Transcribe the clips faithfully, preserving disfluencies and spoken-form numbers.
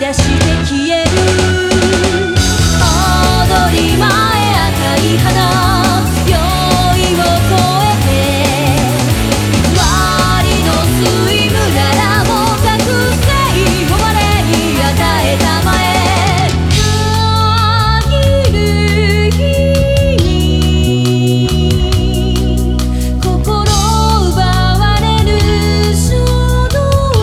出して消える踊り前赤い花酔いを越えて偽りのスイムならもう覚醒を我に与えたまえ限る日に心奪われる衝動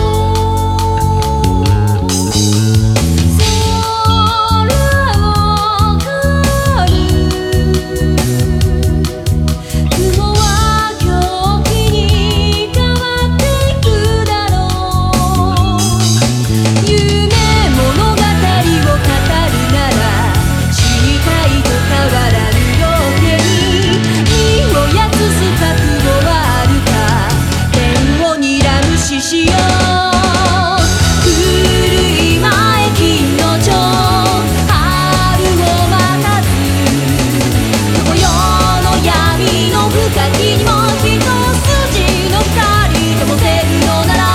しよう古い前金の蝶春を待たずこ世の闇の深きにも一筋の二人でもせるのなら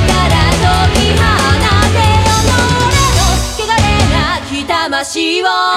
魂を